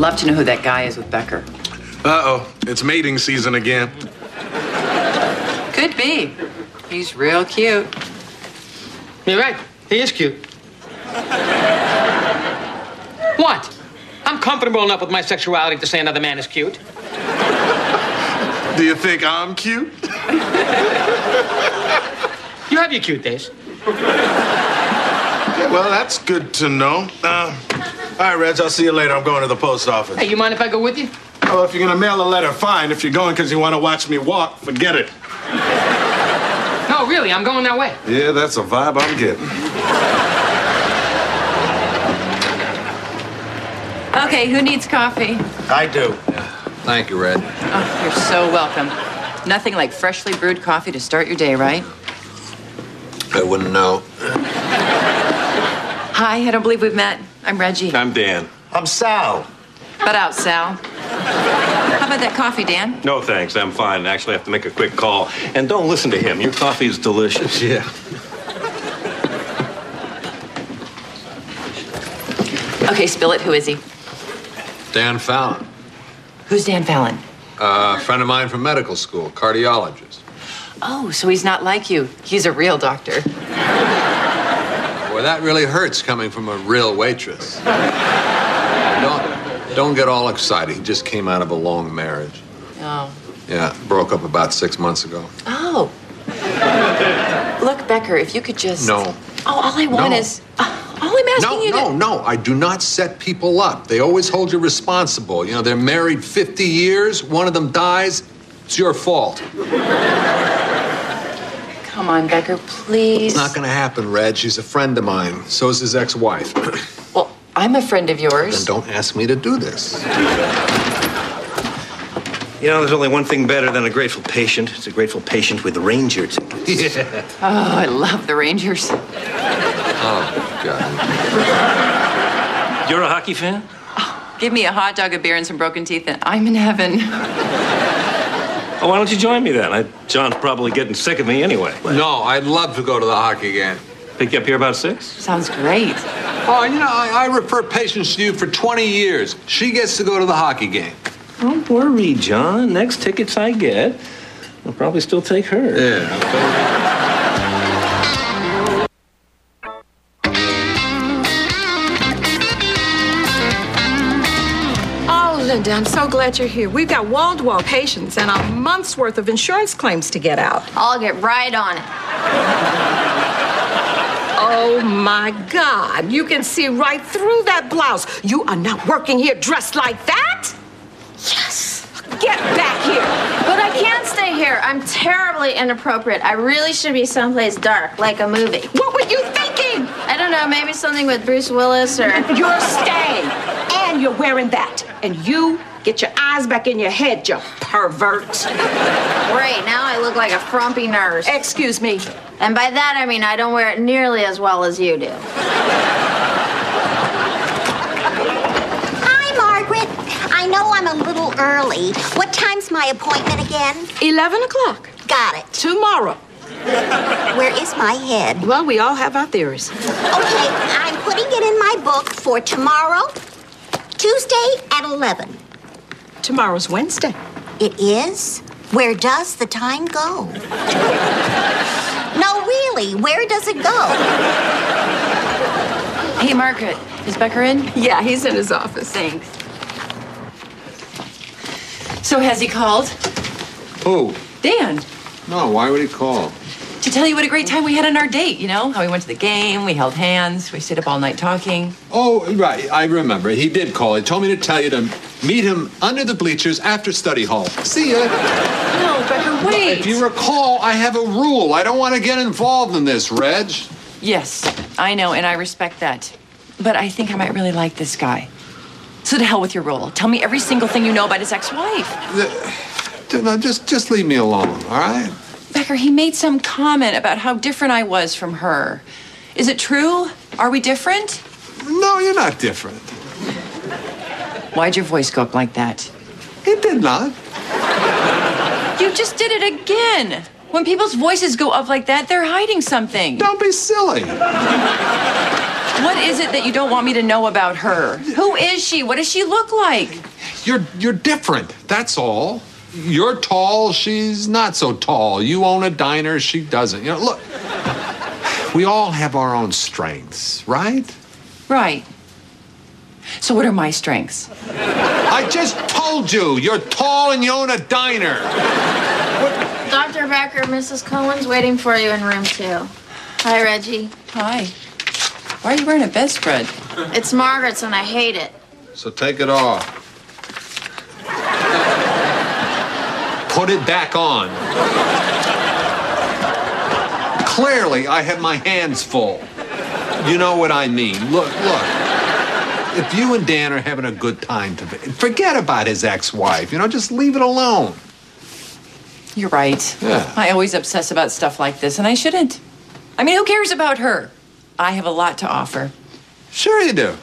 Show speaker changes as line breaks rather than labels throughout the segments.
love to know who that guy is with Becker.
Uh-oh, it's mating season again.
Could be. He's real cute.
You're right. He is cute. What? I'm comfortable enough with my sexuality to say another man is cute.
Do you think I'm cute?
You have your cute days.
Well, that's good to know. All right, Reg, I'll see you later. I'm going to the post office.
Hey, you mind if I go with you?
Oh, if you're going to mail a letter, fine. If you're going because you want to watch me walk, forget it.
No, really, I'm going that way.
Yeah, that's a vibe I'm getting.
Okay, who needs coffee?
I do.
Thank you, Red.
Oh, you're so welcome. Nothing like freshly brewed coffee to start your day, right?
I wouldn't know.
Hi, I don't believe we've met. I'm Reggie.
I'm Dan.
I'm Sal.
Butt out, Sal. How about that coffee, Dan?
No, thanks. I'm fine. Actually, I have to make a quick call. And don't listen to him. Your coffee is delicious.
Yeah.
Okay, spill it. Who is he?
Dan Fallon.
Who's Dan Fallon?
A friend of mine from medical school, cardiologist.
Oh, so he's not like you. He's a real doctor.
Boy, that really hurts coming from a real waitress. Don't get all excited. He just came out of a long marriage.
Oh.
Yeah, broke up about 6 months ago.
Oh. Look, Becker, if you could just...
No.
Oh, all I want is... all I'm asking you to...
No. I do not set people up. They always hold you responsible. You know, they're married 50 years. One of them dies. It's your fault.
Come on, Becker, please.
It's not going to happen, Reg. She's a friend of mine. So is his ex-wife.
Well, I'm a friend of yours.
Then don't ask me to do this.
You know, there's only one thing better than a grateful patient. It's a grateful patient with Ranger tickets.
Yeah.
Oh, I love the Rangers.
Oh, God.
You're a hockey fan?
Give me a hot dog, a beer, and some broken teeth, and I'm in heaven.
Oh, why don't you join me then? John's probably getting sick of me anyway.
No, I'd love to go to the hockey game.
Pick you up here about 6?
Sounds great.
Oh, you know, I refer patients to you for 20 years. She gets to go to the hockey game.
Don't worry, John. Next tickets I get, I'll probably still take her.
Yeah.
Oh, Linda, I'm so glad you're here. We've got wall-to-wall patients and a month's worth of insurance claims to get out.
I'll get right on it.
Oh, my God. You can see right through that blouse. You are not working here dressed like that?
Yes.
Get back here.
But I can't stay here. I'm terribly inappropriate. I really should be someplace dark, like a movie.
What were you thinking?
I don't know, maybe something with Bruce Willis or...
You're staying. And you're wearing that. And you get your eyes back in your head, you pervert.
Great, now I look like a frumpy nurse.
Excuse me.
And by that, I mean I don't wear it nearly as well as you do.
Hi, Margaret. I know I'm a little early. What time's my appointment again?
11 o'clock.
Got it.
Tomorrow.
Where is my head?
Well, we all have our theories.
Okay, I'm putting it in my book for tomorrow, Tuesday at 11.
Tomorrow's Wednesday.
It is? Where does the time go? No, really, where does it go?
Hey, Margaret, is Becker in?
Yeah, he's in his office.
Thanks. So has he called?
Who?
Dan.
No, why would he call?
To tell you what a great time we had on our date, you know? How we went to the game, we held hands, we stayed up all night talking.
Oh, right. I remember. He did call. He told me to tell you to meet him under the bleachers after study hall. See ya.
No, Becker, wait.
If you recall, I have a rule. I don't want to get involved in this, Reg.
Yes, I know, and I respect that. But I think I might really like this guy. So to hell with your role. Tell me every single thing you know about his ex-wife.
No, just leave me alone, all right?
Becker, he made some comment about how different I was from her. Is it true? Are we different?
No, you're not different.
Why'd your voice go up like that?
It did not.
You just did it again. When people's voices go up like that, they're hiding something.
Don't be silly.
What is it that you don't want me to know about her? Who is she? What does she look like?
You're different, that's all. You're tall, she's not so tall. You own a diner, she doesn't. You know, look, we all have our own strengths, right?
Right. So what are my strengths?
I just told you, you're tall and you own a diner.
Dr. Becker, Mrs. Cohen's waiting for you in room 2. Hi, Reggie.
Hi. Why are you wearing a bedspread?
It's Margaret's and I hate it.
So take it off. Put it back on. Clearly, I have my hands full. You know what I mean. Look. If you and Dan are having a good time, forget about his ex-wife. You know, just leave it alone.
You're right.
Yeah.
I always obsess about stuff like this, and I shouldn't. I mean, who cares about her? I have a lot to offer.
Sure you do.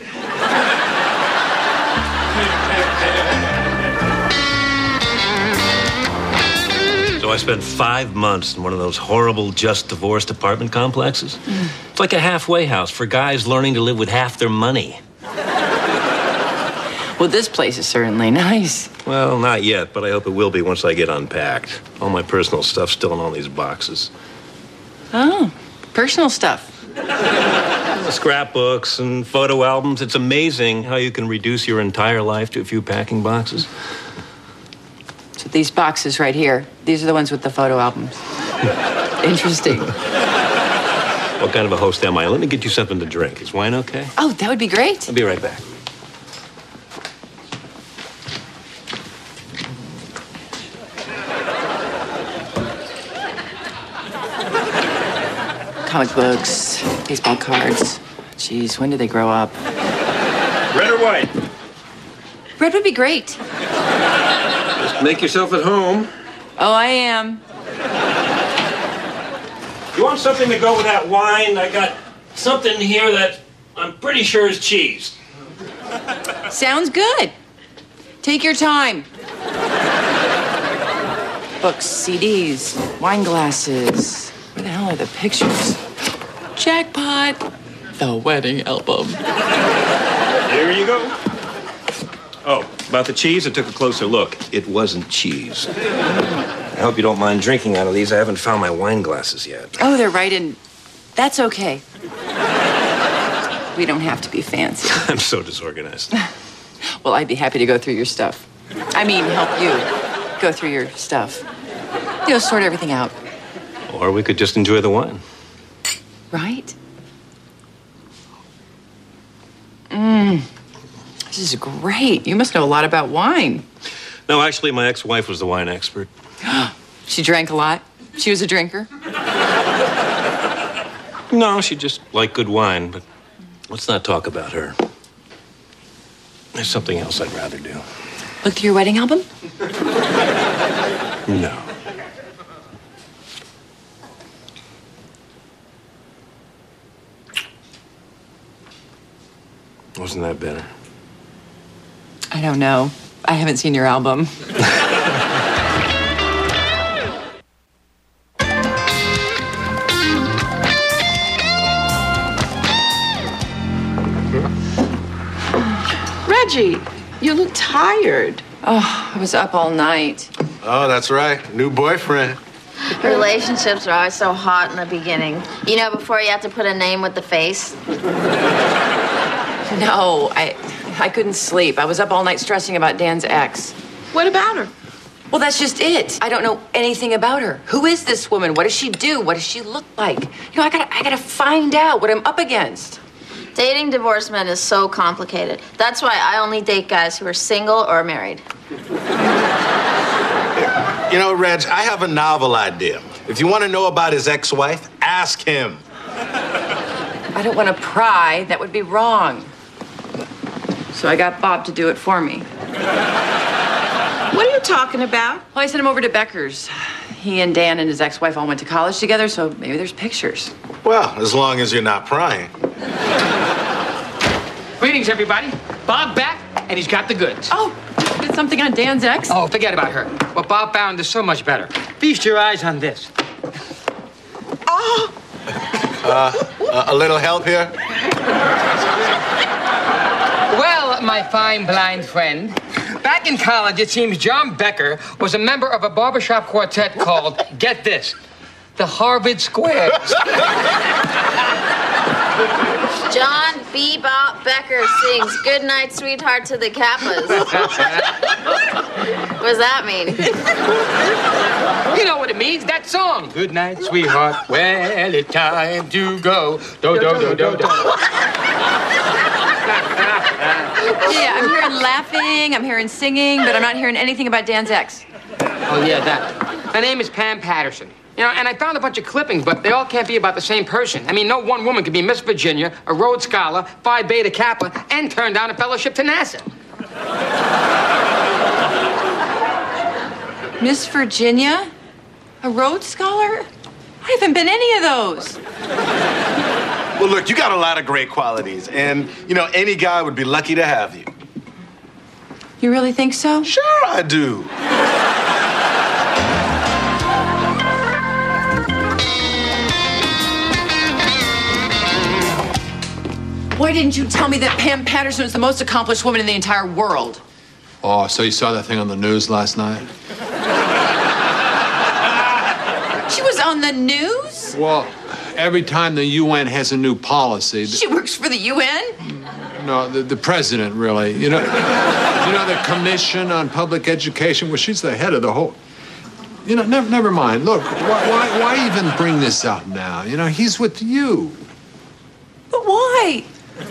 So I spent 5 months in one of those horrible just divorced apartment complexes. It's like a halfway house for guys learning to live with half their money.
Well, this place is certainly nice.
Well, not yet, but I hope it will be once I get unpacked. All my personal stuff's still in all these boxes.
Oh, personal stuff.
Scrapbooks and photo albums. It's amazing how you can reduce your entire life to a few packing boxes.
So these boxes right here, these are the ones with the photo albums. Interesting.
What kind of a host am I? Let me get you something to drink. Is wine okay?
Oh, that would be great.
I'll be right back.
Comic books, baseball cards. Jeez, when did they grow up?
Red or white?
Red would be great.
Just make yourself at home.
Oh, I am.
You want something to go with that wine? I got something here that I'm pretty sure is cheese.
Sounds good. Take your time. Books, CDs, wine glasses. Where the hell are the pictures? Jackpot. The wedding album.
There you go. Oh, about the cheese, I took a closer look. It wasn't cheese. I hope you don't mind drinking out of these. I haven't found my wine glasses yet.
Oh, they're right in. That's okay. We don't have to be fancy.
I'm so disorganized.
Well, I'd be happy to go through your stuff. I mean, help you go through your stuff. You know, sort everything out.
Or we could just enjoy the wine.
Right? This is great. You must know a lot about wine.
No, actually, my ex-wife was the wine expert.
She drank a lot? She was a drinker?
No, she just liked good wine, but let's not talk about her. There's something else I'd rather do.
Look through your wedding album?
No. Wasn't that better?
I don't know. I haven't seen your album.
Reggie, you look tired.
Oh, I was up all night.
Oh, that's right. New boyfriend.
Relationships are always so hot in the beginning. You know, before you have to put a name with the face.
No, I couldn't sleep. I was up all night stressing about Dan's ex.
What about her?
Well, that's just it. I don't know anything about her. Who is this woman? What does she do? What does she look like? You know, I gotta find out what I'm up against.
Dating divorced men is so complicated. That's why I only date guys who are single or married.
You know, Reg, I have a novel idea. If you want to know about his ex-wife, ask him.
I don't want to pry. That would be wrong. So I got Bob to do it for me.
What are you talking about?
Well, I sent him over to Becker's. He and Dan and his ex-wife all went to college together, so maybe there's pictures.
Well, as long as you're not prying.
Greetings, everybody. Bob back, and he's got the goods.
Oh, did something on Dan's ex?
Oh, forget about her. What Bob found is so much better. Feast your eyes on this.
Oh,
A little help here?
Well, my fine blind friend, back in college, it seems John Becker was a member of a barbershop quartet called, get this, the Harvard Squares.
John Bebop Becker sings Good Night, Sweetheart to the Kappas. What does that mean?
You know what it means, that song. Good night, sweetheart. Well, it's time to go. Do, do, do, do, do.
Yeah, I'm hearing laughing, I'm hearing singing, but I'm not hearing anything about Dan's ex.
Oh, yeah, that. Her name is Pam Patterson. You know, and I found a bunch of clippings, but they all can't be about the same person. I mean, no one woman could be Miss Virginia, a Rhodes Scholar, Phi Beta Kappa, and turn down a fellowship to NASA.
Miss Virginia? A Rhodes Scholar? I haven't been any of those.
Well, look, you got a lot of great qualities, and, you know, any guy would be lucky to have you.
You really think so?
Sure, I do.
Why didn't you tell me that Pam Patterson was the most accomplished woman in the entire world?
Oh, so you saw that thing on the news last night?
She was on the news?
Well, every time the UN has a new policy...
She works for the UN?
No, the president, really. You know, the Commission on Public Education, well, she's the head of the whole... You know, never mind. Look, why even bring this up now? You know, he's with you.
But why?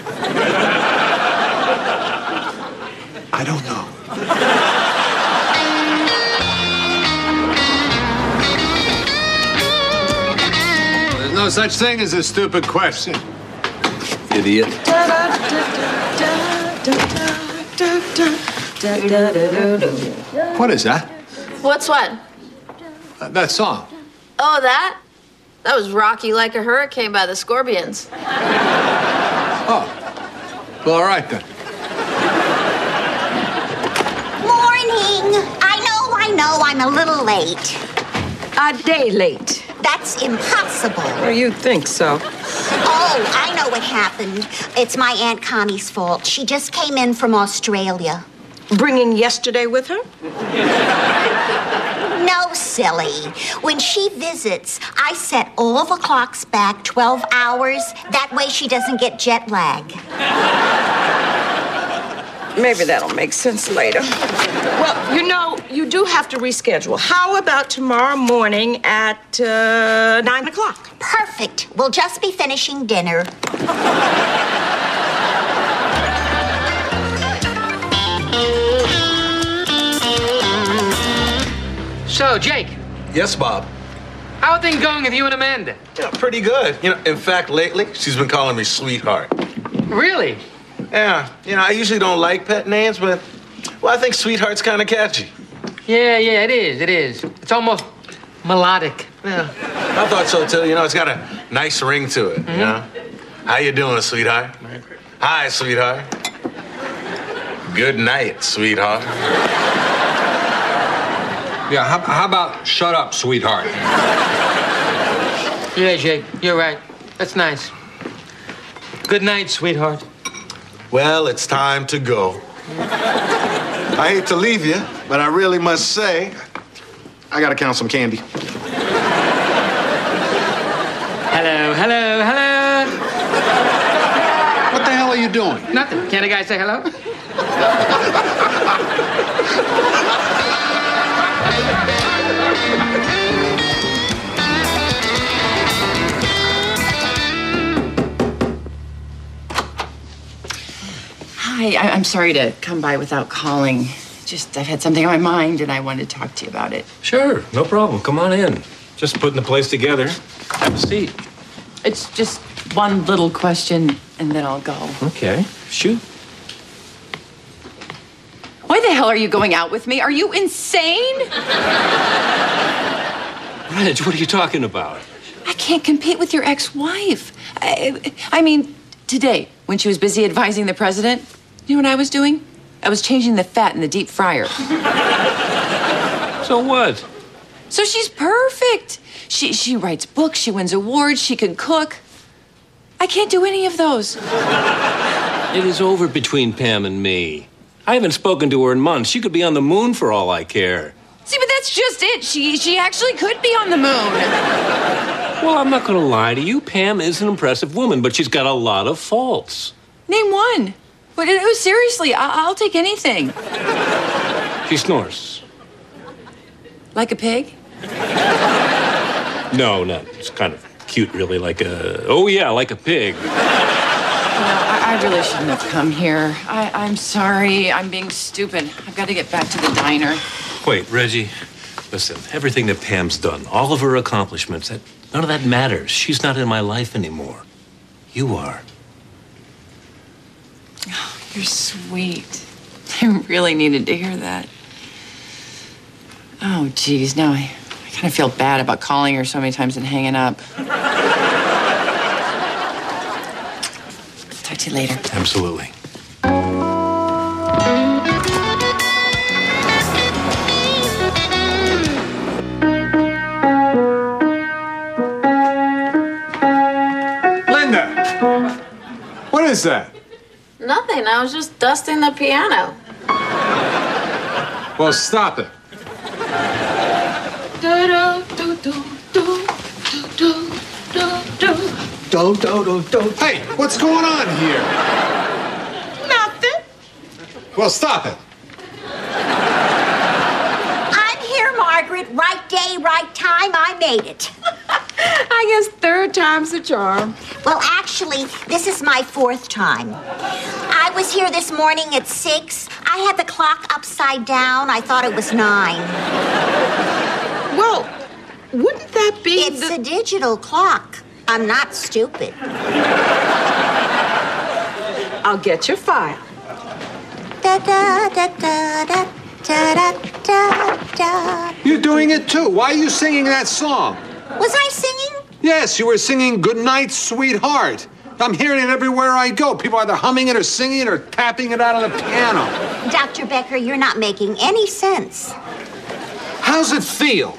I don't know. There's no such thing as a stupid question. Idiot. What is that?
What's what?
That song.
Oh, that? That was Rocky Like a Hurricane by the Scorpions.
Oh. Well, all right then.
Morning. I know, I'm a little late.
A day late.
That's impossible.
Well, you think so.
Oh, I know what happened. It's my Aunt Connie's fault. She just came in from Australia.
Bringing yesterday with her?
No, silly. When she visits, I set all the clocks back 12 hours. That way she doesn't get jet lag.
Maybe that'll make sense later. Well, you know, you do have to reschedule. How about tomorrow morning at 9 o'clock?
Perfect. We'll just be finishing dinner.
So, Jake,
Yes, Bob.
how are things going with you and Amanda?
Yeah, pretty good. You know, in fact, lately, she's been calling me sweetheart.
Really?
Yeah, you know, I usually don't like pet names, but, well, I think sweetheart's kind of catchy.
Yeah, it is. It's almost melodic.
Yeah, I thought so, too. You know, it's got a nice ring to it, you know? How you doing, sweetheart? Hi, sweetheart. Good night, sweetheart.
Yeah, how about shut up, sweetheart?
Yeah, Jake, you're right. That's nice. Good night, sweetheart.
Well, it's time to go. I hate to leave you, but I really must say, I gotta count some candy.
Hello.
What the hell are you doing?
Nothing. Can't a guy say hello?
Hi, I'm sorry to come by without calling. Just, I've had something on my mind and I wanted to talk to you about it.
Sure, no problem. Come on in. Just putting the place together. Have a seat.
It's just one little question and then I'll go.
Okay, shoot.
Why the hell are you going out with me? Are you insane?
Reg, what are you talking about?
I can't compete with your ex-wife. I mean, today, when she was busy advising the president, you know what I was doing? I was changing the fat in the deep fryer.
So what?
So she's perfect. She writes books, she wins awards, she can cook. I can't do any of those.
It is over between Pam and me. I haven't spoken to her in months. She could be on the moon for all I care.
See, but that's just it. She actually could be on the moon.
Well, I'm not going to lie to you. Pam is an impressive woman, but she's got a lot of faults.
Name one. But seriously, I'll take anything.
She snores.
Like a pig?
No, it's kind of cute, really, like a pig.
I really shouldn't have come here. I'm sorry. I'm being stupid. I've got to get back to the diner.
Wait, Reggie, listen, everything that Pam's done, all of her accomplishments, none of that matters. She's not in my life anymore. You are.
Oh, you're sweet. I really needed to hear that. Oh, geez, now I kind of feel bad about calling her so many times and hanging up. Talk to you later.
Absolutely.
Linda! What is that?
Nothing. I was just dusting the piano.
Well, stop it. Hey, what's going on here?
Nothing.
Well, stop it.
I'm here, Margaret. Right day, right time. I made it.
I guess third time's the charm.
Well, actually, this is my fourth time. I was here this morning at 6. I had the clock upside down. I thought it was 9.
Well, wouldn't that be
It's a digital clock. I'm not stupid.
I'll get your file.
Da da da da da da da da.
You're doing it too. Why are you singing that song?
Was I singing?
Yes, you were singing Goodnight, Sweetheart. I'm hearing it everywhere I go. People either humming it or singing it or tapping it out on the piano.
Dr. Becker, you're not making any sense.
How's it feel?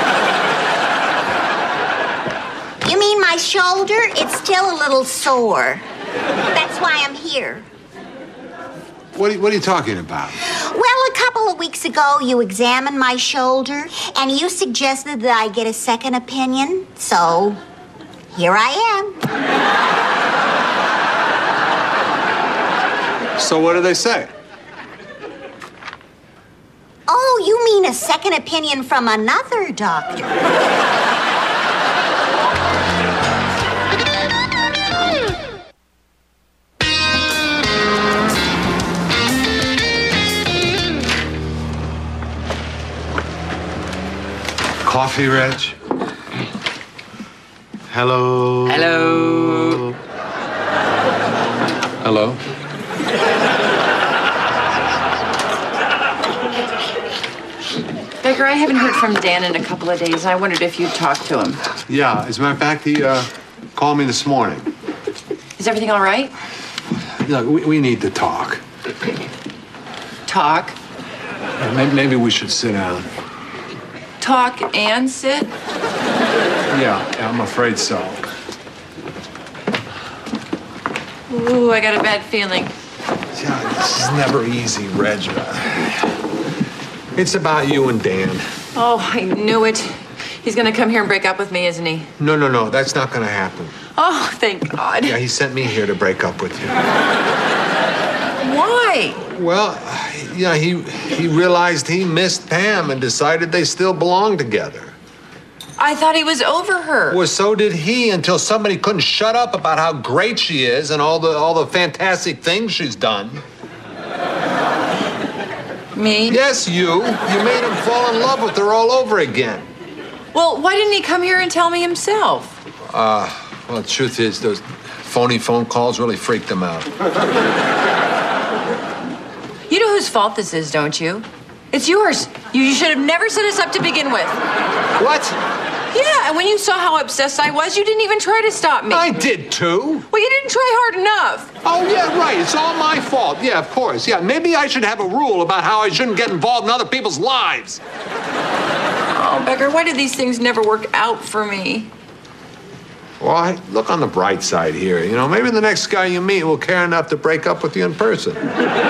You mean my shoulder? It's still a little sore. That's why I'm here.
What are you talking about?
Well, a couple of weeks ago, you examined my shoulder, and you suggested that I get a second opinion. So, here I am.
So what do they say?
Oh, you mean a second opinion from another doctor?
Coffee, Reg?
Hello.
Hello.
Hello?
Becker, I haven't heard from Dan in a couple of days. I wondered if you'd talk to him.
Yeah, as a matter of fact, he called me this morning.
Is everything all right?
Look, we need to talk.
Talk.
Maybe we should sit down.
Talk and sit?
Yeah, I'm afraid so.
Ooh, I got a bad feeling.
Yeah, this is never easy, Reg. It's about you and Dan.
Oh, I knew it. He's gonna come here and break up with me, isn't he?
No, that's not gonna happen.
Oh, thank God.
Yeah, he sent me here to break up with you.
Why?
Well, yeah, he realized he missed Pam and decided they still belong together.
I thought he was over her.
Well, so did he, until somebody couldn't shut up about how great she is and all the fantastic things she's done.
Me?
Yes, you. You made him fall in love with her all over again.
Well, why didn't he come here and tell me himself?
Well, the truth is, those phony phone calls really freaked him out.
You know whose fault this is, don't you? It's yours. You should have never set us up to begin with.
What?
Yeah, and when you saw how obsessed I was, you didn't even try to stop me.
I did too.
Well, you didn't try hard enough.
Oh, yeah, right. It's all my fault. Yeah, of course. Yeah, maybe I should have a rule about how I shouldn't get involved in other people's lives.
Oh, Becker, why do these things never work out for me?
Well, look on the bright side here. You know, maybe the next guy you meet will care enough to break up with you in person.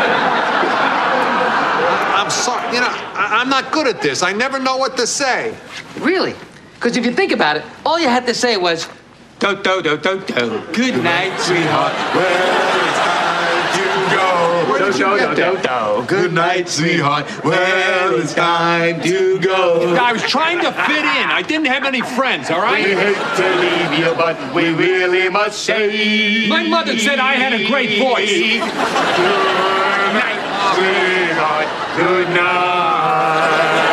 I'm sorry. You know, I'm not good at this. I never know what to say.
Really? Because if you think about it, all you had to say was, do. Good night, sweetheart.
Good night, sweetheart. Well, it's time to go.
I was trying to fit in. I didn't have any friends, all right?
We hate to leave you, but we really must say.
My mother said I had a great voice.
Good night, sweetheart. Good night.